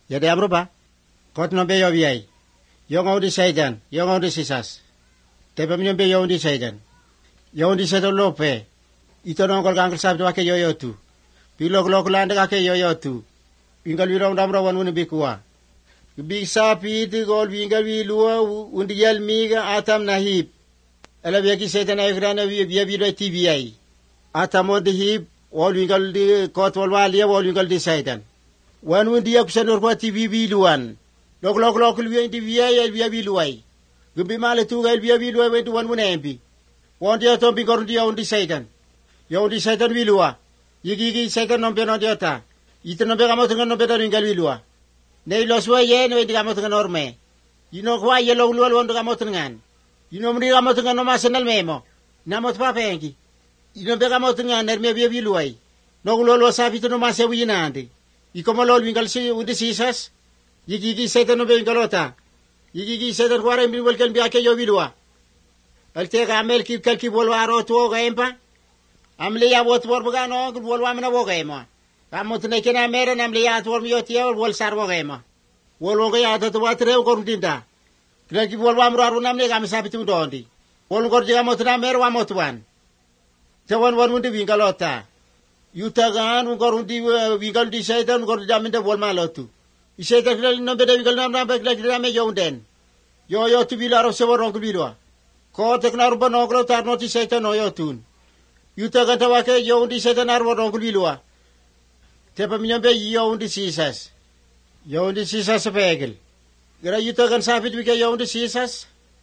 Yade amruba. Kot no be yobiai. Yongo di Satan. Yongo di sisas. Tepe minyo be yongo di Satan. Yongo di Satan lope. Ito no kol kangkal sabtu wake yoyotu. Pilok lok lande kake yoyotu. Ingal wirong damra wan wuni bikuwa. Big sapi iti gol bingal wi luwa undi yal miga atam nahib. Ela biaki Satan aikrana biya biya TVI. Atam di hib wal wingal di kot wal walia wal wingal di Satan. Wan undi yak sanor kwa TV biluan. Lok wi TVI el biya biluai. Gumbi male tuga el biya biluai wentu wan wuna empi. Wan dia tombi korundi ya undi Satan. Ya undi Satan bilua. Yigi Satan nombe no diota. Ito nombe kamotungan nombe da wingal bilua. Nei lo suwa ye no wedi kamotungan orme. Yino kwa ye lo lual wondo kamotungan. Yino mri kamotungan no masenal memo. Namot pa pengi. Yino be kamotungan nerme biya biluai. No lual sapi to no masewu yinande. Ikomo lo wingal si undi sisas. Yigi Satan nombe wingalota. Yigi Satan kwara mbi welkan bi ake yo bilua. Alte kamel kip kalki bolwa ro to ga empa. Amle ya wot bor buga no bolwa mena wo ga ema. Kamot na kina mera namle ya to mi yotia wol sar wo ga ema. Wol wo ga ya to watre ko rudinda. Kraki bolwa amro aru namle kam sabitu dondi. Wol gor jiga mot na mera wa motwan. Tawan won mundi wingalota. Yutagan gor undi wingal di Satan gor jaminde wol malotu. Iseta klal no beda wingal nam be klal rame yonden. Yo tu bilaro se woron ku bilwa. Ko teknar ba no gro tar no ti Satan no yotun. Yutagan tawake yondi Satan ar woron ku bilwa. Tepa minyambe yondi sisas. Yondi sisas pegel. Gara yutagan sapit wike yondi sisas.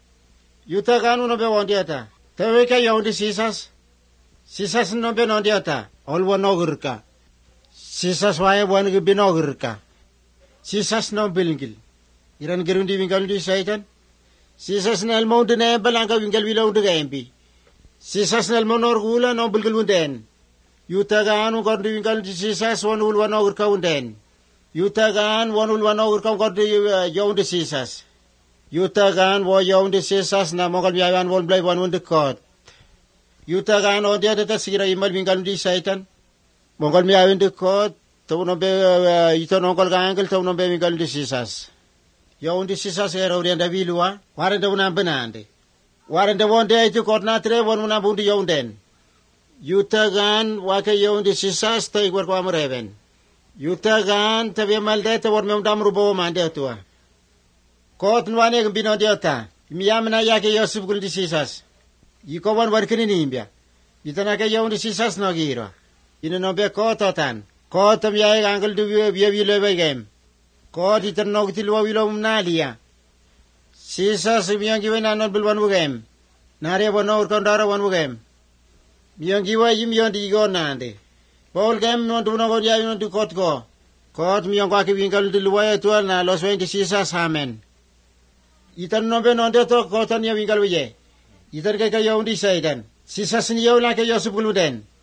Yutagan no be wondiata. Teweke yondi sisas. Sisas no be nondiata. Olwo nogurka. Sisas wae wan ge binogurka. Sisas no bilingil. Iran gerundi wingal di Satan. Sisas nal mountain e balanga wingal wilo de gembi. Sisas nal monor gula no bilgil unden. Yutagan gordi wingal di sisas wanul wano urka unden. Yutagan wanul wano urka gordi yound sisas. Yutagan wo yound sisas na mogal biawan won blay wan unde kot. Yutagan on dia ta sigira imal wingal di Satan. Mogal biawan de kot to no be ito no kol gangel to no be wingal di sisas. Yound sisas era urianda bilua warende una benande. Warende wonde ito kot na tre won una bundi younden. Yutagan wake yondi sisas tay war kwa mreven. Yutagan tabe malde te war memdam rubo mande tua. Kot nwane gmbino diota. Miyamna yake yosuf guldi sisas. Yikowan warkini nimbia. Yitana ke yondi sisas no giro. Ino no be kototan. Kotam yae angel du biya wilo begem. Kot itan no gtilwa wilo mnalia. Sisas miyangi wena non bilwan bugem. Nare wono urkondara wan bugem. Miyong giwa yim yon di go nande. Paul gem non tu no go ya yon tu kot go. Kot miyong kwa ki wingal di luwa tual na los 26 amen. Itan no be non de to kotan ya wingal wiye. Itan ke yon di Satan. Sisas ni yon la ke yosupuluden.